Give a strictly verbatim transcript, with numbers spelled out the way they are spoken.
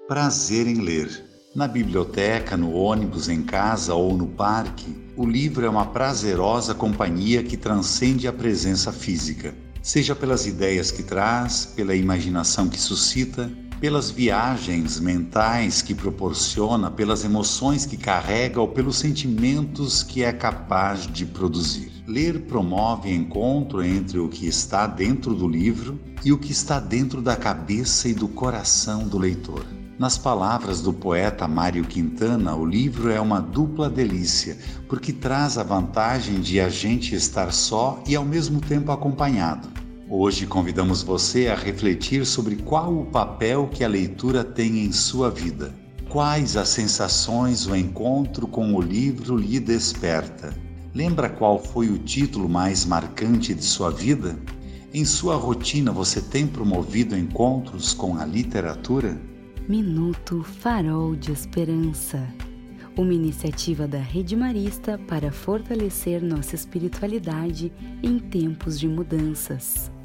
Prazer em ler. Na biblioteca, no ônibus, em casa ou no parque, o livro é uma prazerosa companhia que transcende a presença física. Seja pelas ideias que traz, pela imaginação que suscita, pelas viagens mentais que proporciona, pelas emoções que carrega ou pelos sentimentos que é capaz de produzir. Ler promove encontro entre o que está dentro do livro e o que está dentro da cabeça e do coração do leitor. Nas palavras do poeta Mário Quintana, o livro é uma dupla delícia, porque traz a vantagem de a gente estar só e ao mesmo tempo acompanhado. Hoje convidamos você a refletir sobre qual o papel que a leitura tem em sua vida. Quais as sensações o encontro com o livro lhe desperta? Lembra qual foi o título mais marcante de sua vida? Em sua rotina você tem promovido encontros com a literatura? Minuto Farol de Esperança, uma iniciativa da Rede Marista para fortalecer nossa espiritualidade em tempos de mudanças.